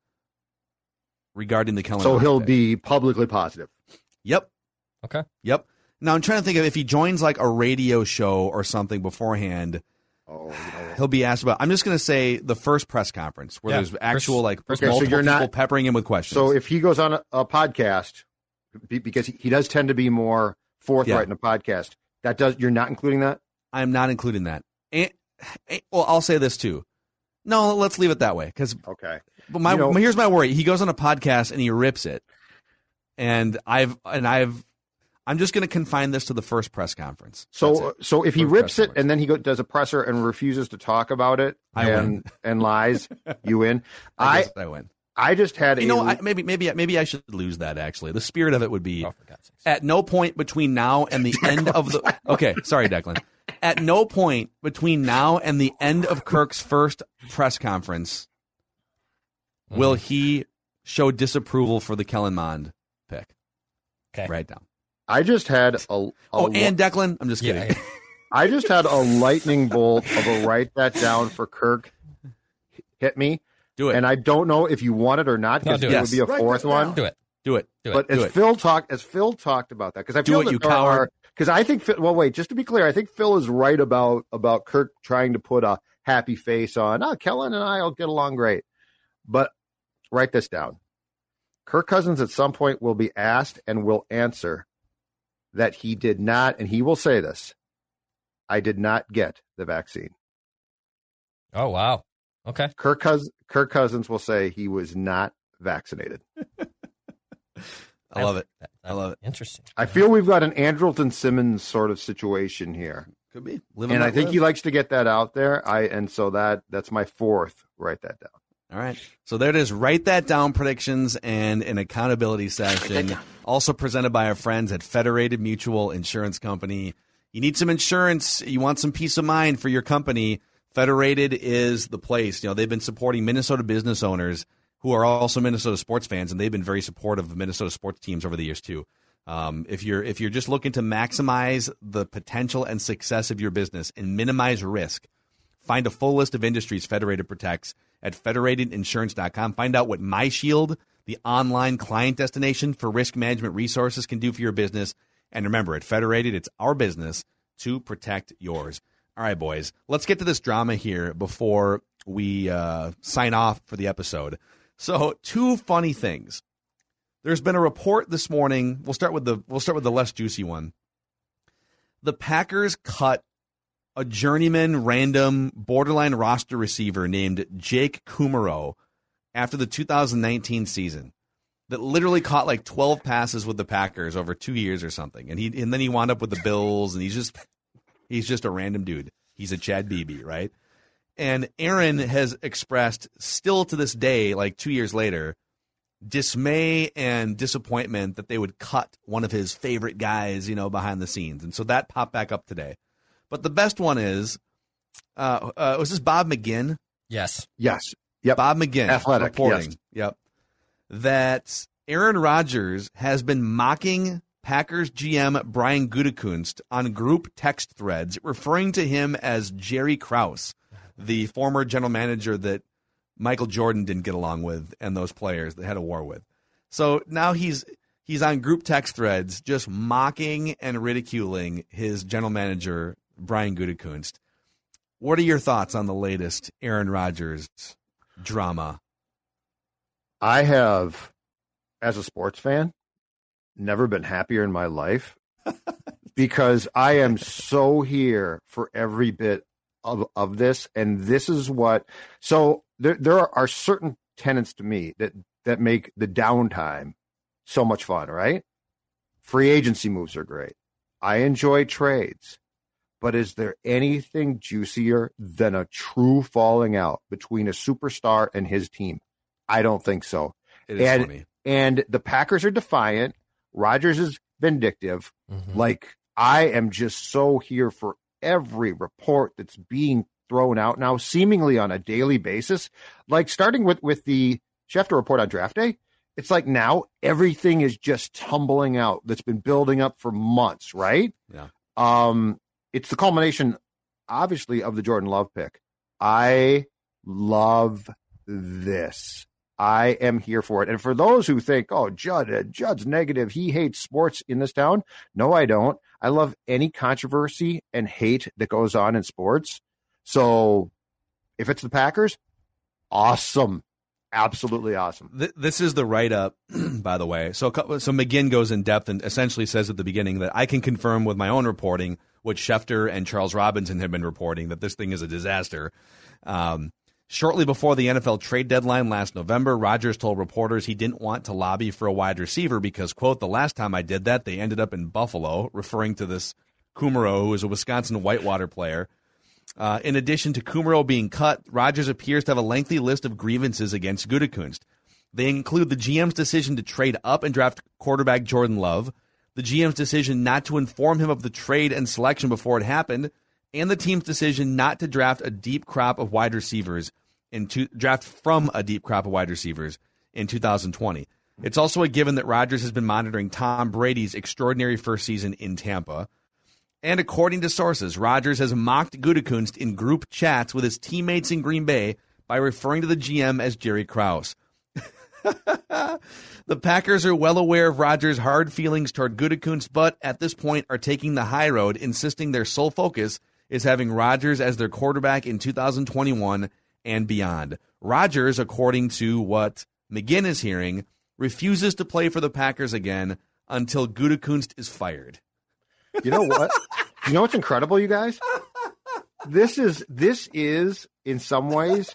Speaker 5: regarding the Kellen
Speaker 6: So
Speaker 5: Mond
Speaker 6: he'll
Speaker 5: pick.
Speaker 6: be publicly positive.
Speaker 5: Yep.
Speaker 7: Okay.
Speaker 5: Yep. Now I'm trying to think of if he joins like a radio show or something beforehand.
Speaker 6: Oh, you know.
Speaker 5: He'll be asked about. I'm just going to say the first press conference where
Speaker 7: Yeah,
Speaker 5: there's actual
Speaker 7: first-
Speaker 5: like
Speaker 7: first-
Speaker 6: Okay, so
Speaker 5: multiple
Speaker 6: you're
Speaker 5: people
Speaker 6: not-
Speaker 5: peppering him with questions.
Speaker 6: So if he goes on a, a podcast, be- because he, he does tend to be more forthright
Speaker 5: Yeah.
Speaker 6: in a podcast, that does you're not including that.
Speaker 5: I'm not including that. And, and- well, I'll say this too. No, let's leave it that way because.
Speaker 6: Okay.
Speaker 5: But my
Speaker 6: You know-
Speaker 5: here's my worry. He goes on a podcast and he rips it, and I've and I've. I'm just going to confine this to the first press conference. That's
Speaker 6: So
Speaker 5: it.
Speaker 6: so if he
Speaker 5: First
Speaker 6: rips
Speaker 5: press
Speaker 6: it
Speaker 5: conference.
Speaker 6: and then he go, does a presser and refuses to talk about it
Speaker 5: I
Speaker 6: and
Speaker 5: win.
Speaker 6: and lies, you win.
Speaker 5: I,
Speaker 6: I
Speaker 5: guess I win.
Speaker 6: I just had
Speaker 5: You
Speaker 6: a
Speaker 5: know, I, maybe maybe maybe I should lose that. Actually, the spirit of it would be
Speaker 7: Oh, for God's sakes.
Speaker 5: at no point between now and the end of the. Okay, sorry, Declan. At no point between now and the end of Kirk's first press conference will he show disapproval for the Kellen Mond pick.
Speaker 7: Okay.
Speaker 5: Write down.
Speaker 6: I just had a, a
Speaker 5: Oh, and Declan, I'm just kidding.
Speaker 7: Yeah.
Speaker 6: I just had a lightning bolt of a write that down for Kirk hit me.
Speaker 5: Do it.
Speaker 6: And I don't know if you want it or not
Speaker 7: No,
Speaker 6: because
Speaker 7: do
Speaker 6: it
Speaker 7: it.
Speaker 6: would be a
Speaker 9: Write
Speaker 6: fourth
Speaker 9: this
Speaker 6: one.
Speaker 9: down.
Speaker 7: Do it.
Speaker 5: do it.
Speaker 7: Do
Speaker 6: But
Speaker 7: it.
Speaker 6: as
Speaker 5: Do it.
Speaker 6: Phil talked, as Phil talked about that, because I
Speaker 5: Do
Speaker 6: feel
Speaker 5: it,
Speaker 6: that
Speaker 5: you
Speaker 6: there
Speaker 5: coward.
Speaker 6: are, because I think, Phil- well, wait, just to be clear, I think Phil is right about about Kirk trying to put a happy face on. Oh, Kellen and I will get along great. But write this down. Kirk Cousins at some point will be asked and will answer that he did not, and he will say this: I did not get the vaccine.
Speaker 7: Oh, wow. Okay.
Speaker 6: Kirk, Cous- Kirk Cousins will say he was not vaccinated.
Speaker 5: I love it.
Speaker 7: That-
Speaker 5: I love it.
Speaker 7: Interesting.
Speaker 6: I feel we've got an Andrelton Simmons sort of situation here.
Speaker 5: Could be. Live
Speaker 6: And
Speaker 5: let
Speaker 6: I think
Speaker 5: live.
Speaker 6: he likes to get that out there. I and so that that's my fourth. Write that down.
Speaker 5: All right. So there it is. Write that down, predictions and an accountability session. Also presented by our friends at Federated Mutual Insurance Company. You need some insurance. You want some peace of mind for your company. Federated is the place. You know, they've been supporting Minnesota business owners who are also Minnesota sports fans, and they've been very supportive of Minnesota sports teams over the years too. Um, if you're if you're just looking to maximize the potential and success of your business and minimize risk, find a full list of industries Federated protects at federated insurance dot com. Find out what MyShield, the online client destination for risk management resources, can do for your business. And remember, at Federated, it's our business to protect yours. All right, boys, let's get to this drama here before we uh, sign off for the episode. So, two funny things. There's been a report this morning. We'll start with the we'll start with the less juicy one. The Packers cut a journeyman, random, borderline roster receiver named Jake Kumaro after the two thousand nineteen season that literally caught like twelve passes with the Packers over two years or something. And he and then he wound up with the Bills, and he's just he's just a random dude. He's a Chad Beebe, right? And Aaron has expressed still to this day, like two years later, dismay and disappointment that they would cut one of his favorite guys, you know, behind the scenes. And so that popped back up today. But the best one is, uh, uh, was this Bob McGinn?
Speaker 7: Yes.
Speaker 6: Yes. Yep.
Speaker 5: Bob McGinn
Speaker 6: Athletic,
Speaker 5: reporting,
Speaker 6: yes.
Speaker 5: yep, that Aaron Rodgers has been mocking Packers G M Brian Gutekunst on group text threads, referring to him as Jerry Krause, the former general manager that Michael Jordan didn't get along with and those players that had a war with. So now he's he's on group text threads just mocking and ridiculing his general manager, Brian Gutekunst. What are your thoughts on the latest Aaron Rodgers drama?
Speaker 6: I have, as a sports fan, never been happier in my life because I am so here for every bit of, of this. And this is what, so there, there are, are certain tenets to me that, that make the downtime so much fun, right? Free agency moves are great. I enjoy trades, but is there anything juicier than a true falling out between a superstar and his team? I don't think so.
Speaker 5: It is
Speaker 6: and,
Speaker 5: funny.
Speaker 6: And the Packers are defiant. Rodgers is vindictive.
Speaker 7: Mm-hmm.
Speaker 6: Like, I am just so here for every report that's being thrown out now, seemingly on a daily basis. Like, starting with, with the Schefter report on draft day, it's like now everything is just tumbling out that's been building up for months, right?
Speaker 5: Yeah.
Speaker 6: Um, it's the culmination, obviously, of the Jordan Love pick. I love this. I am here for it. And for those who think, oh, Judd, uh, Judd's negative, he hates sports in this town. No, I don't. I love any controversy and hate that goes on in sports So if it's the Packers, awesome. Absolutely awesome.
Speaker 5: This is the write-up, by the way. So, so McGinn goes in depth and essentially says at the beginning that I can confirm with my own reporting what Schefter and Charles Robinson have been reporting, that this thing is a disaster. Um, shortly before the N F L trade deadline last November, Rodgers told reporters he didn't want to lobby for a wide receiver because, quote, the last time I did that, they ended up in Buffalo, referring to this Kumaro, who is a Wisconsin Whitewater player. Uh, in addition to Kumaro being cut, Rodgers appears to have a lengthy list of grievances against Gutekunst. They include the G M's decision to trade up and draft quarterback Jordan Love, the G M's decision not to inform him of the trade and selection before it happened, and the team's decision not to draft a deep crop of wide receivers in to, draft from a deep crop of wide receivers in two thousand twenty. It's also a given that Rodgers has been monitoring Tom Brady's extraordinary first season in Tampa. And according to sources, Rodgers has mocked Gutekunst in group chats with his teammates in Green Bay by referring to the G M as Jerry Krause. The Packers are well aware of Rodgers' hard feelings toward Gutekunst, but at this point are taking the high road, insisting their sole focus is having Rodgers as their quarterback in two thousand twenty-one and beyond. Rodgers, according to what McGinn is hearing, refuses to play for the Packers again until Gutekunst is fired.
Speaker 6: You know what? You know what's incredible, you guys? This is this is in some ways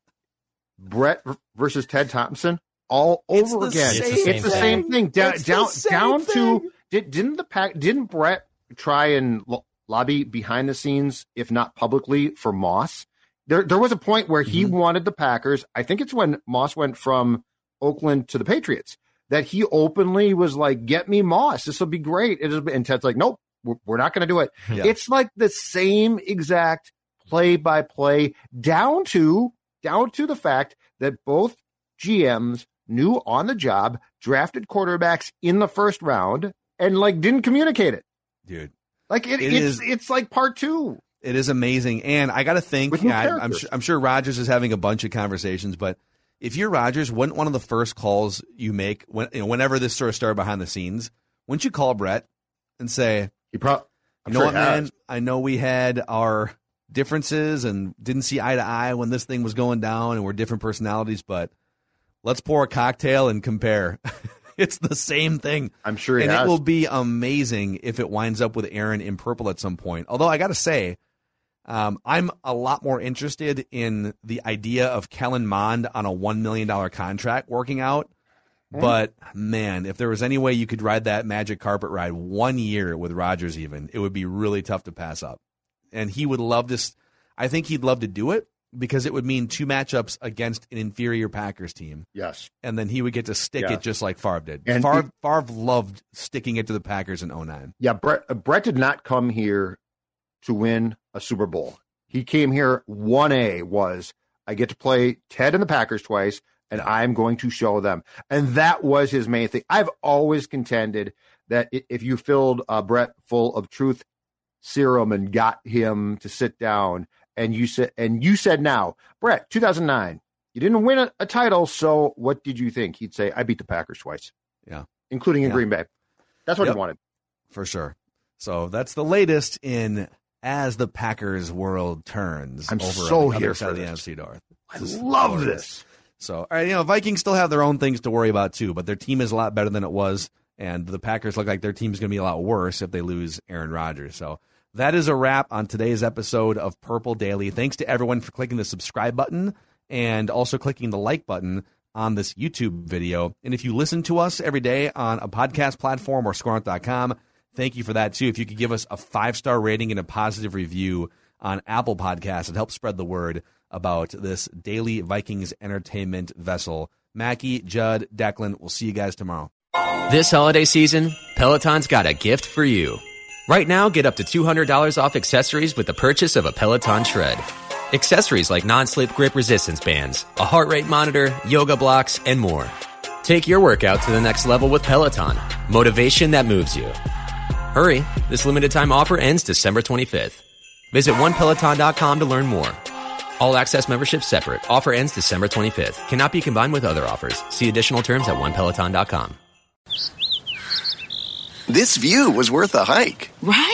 Speaker 6: Brett versus Ted Thompson all over
Speaker 5: it's
Speaker 6: again.
Speaker 7: It's the
Speaker 6: It's
Speaker 7: same
Speaker 6: the
Speaker 7: thing.
Speaker 6: same thing. Down
Speaker 5: It's the
Speaker 6: down,
Speaker 5: same
Speaker 6: down
Speaker 5: thing.
Speaker 6: to did, didn't the pack didn't Brett try and lo- lobby behind the scenes, if not publicly, for Moss? There there was a point where he
Speaker 5: Mm-hmm.
Speaker 6: wanted the Packers. I think it's when Moss went from Oakland to the Patriots that he openly was like, "Get me Moss. This will be great." It is, and Ted's like, "Nope, we're, we're not going to do it."
Speaker 5: Yeah.
Speaker 6: It's like the same exact play by play, down to down to the fact that both G Ms knew on the job, drafted quarterbacks in the first round, and like didn't communicate it.
Speaker 5: Dude,
Speaker 6: Like it,
Speaker 5: It
Speaker 6: it's
Speaker 5: is-
Speaker 6: it's like part two.
Speaker 5: it is amazing. And I got to think,
Speaker 6: With new
Speaker 5: yeah, I, I'm,
Speaker 6: characters.
Speaker 5: sure, I'm sure Rodgers is having a bunch of conversations, but if you're Rodgers, wouldn't one of the first calls you make, when, you know, whenever this sort of started behind the scenes, wouldn't you call Brett and say,
Speaker 6: He probably,
Speaker 5: you know what, man, I know we had our differences and didn't see eye to eye when this thing was going down and we're different personalities, but let's pour a cocktail and compare. It's the same thing.
Speaker 6: I'm sure he
Speaker 5: and
Speaker 6: has.
Speaker 5: it will be amazing if it winds up with Aaron in purple at some point. Although I got to say, um, I'm a lot more interested in the idea of Kellen Mond on a one million dollars contract working out. But, man, if there was any way you could ride that magic carpet ride one year with Rodgers even, it would be really tough to pass up. And he would love this. I think he'd love to do it because it would mean two matchups against an inferior Packers team.
Speaker 6: Yes.
Speaker 5: And then he would get to stick
Speaker 6: Yeah.
Speaker 5: it just like Favre did.
Speaker 6: And
Speaker 5: Favre,
Speaker 6: he-
Speaker 5: Favre loved sticking it to the Packers in oh nine.
Speaker 6: Yeah, Brett, uh, Brett did not come here to win a Super Bowl. He came here, one A was, I get to play Ted and the Packers twice, and I'm going to show them. And that was his main thing. I've always contended that i- if you filled uh, Brett full of truth serum and got him to sit down, and you said, and you said now, Brett, two thousand nine, you didn't win a, a title, so what did you think? He'd say, I beat the Packers twice.
Speaker 5: Yeah.
Speaker 6: Including in
Speaker 5: Yeah.
Speaker 6: Green Bay. That's what
Speaker 5: Yep.
Speaker 6: he wanted.
Speaker 5: For sure. So that's the latest in As the Packers World Turns.
Speaker 6: I'm
Speaker 5: over
Speaker 6: so
Speaker 5: on the
Speaker 6: here
Speaker 5: other side
Speaker 6: for
Speaker 5: of the
Speaker 6: this.
Speaker 5: N F C North.
Speaker 6: I
Speaker 5: This is
Speaker 6: love
Speaker 5: glorious.
Speaker 6: this.
Speaker 5: So, all right, you know, Vikings still have their own things to worry about too, but their team is a lot better than it was, and the Packers look like their team's going to be a lot worse if they lose Aaron Rodgers. So that is a wrap on today's episode of Purple Daily. Thanks to everyone for clicking the subscribe button and also clicking the like button on this YouTube video. And if you listen to us every day on a podcast platform or score hunt dot com, thank you for that too. If you could give us a five-star rating and a positive review on Apple Podcasts, it helps spread the word about this daily Vikings entertainment vessel. Mackie, Judd, Declan, we'll see you guys tomorrow.
Speaker 10: This holiday season, Peloton's got a gift for you. Right now, get up to two hundred dollars off accessories with the purchase of a Peloton Shred. Accessories like non-slip grip resistance bands, a heart rate monitor, yoga blocks, and more. Take your workout to the next level with Peloton. Motivation that moves you. Hurry, this limited time offer ends December twenty-fifth. Visit one peloton dot com to learn more. All access membership separate. Offer ends December twenty-fifth. Cannot be combined with other offers. See additional terms at one peloton dot com.
Speaker 11: This view was worth a hike.
Speaker 12: Right?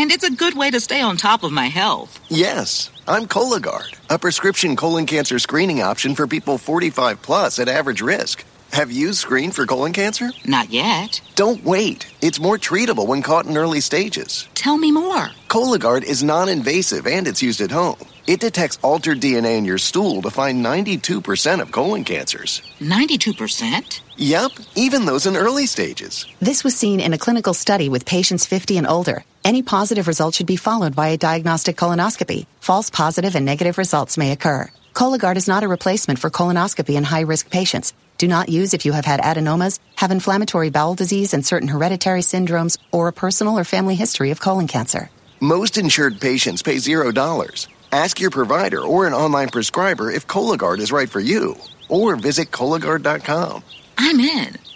Speaker 11: And it's a good way to stay on top of my health.
Speaker 12: Yes, I'm Cologuard, a prescription colon cancer screening option for people forty-five plus at average risk. Have you screened for colon cancer?
Speaker 11: Not yet.
Speaker 12: Don't wait. It's more treatable when caught in early stages.
Speaker 11: Tell me more.
Speaker 12: Cologuard is non-invasive and it's used at home. It detects altered D N A in your stool to find ninety-two percent of colon cancers.
Speaker 11: ninety-two percent?
Speaker 12: Yep, even those in early stages.
Speaker 13: This was seen in a clinical study with patients fifty and older. Any positive result should be followed by a diagnostic colonoscopy. False positive and negative results may occur. Cologuard is not a replacement for colonoscopy in high-risk patients. Do not use if you have had adenomas, have inflammatory bowel disease and certain hereditary syndromes, or a personal or family history of colon cancer.
Speaker 12: Most insured patients pay zero dollars. Ask your provider or an online prescriber if Cologuard is right for you, or visit Cologuard dot com.
Speaker 11: I'm in.